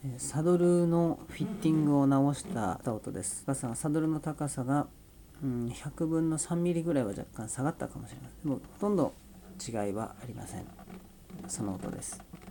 サドルのフィッティングを直した音です。サドルの高さが、100分の3ミリぐらいは若干下がったかもしれません。でもほとんど違いはありません。その音です。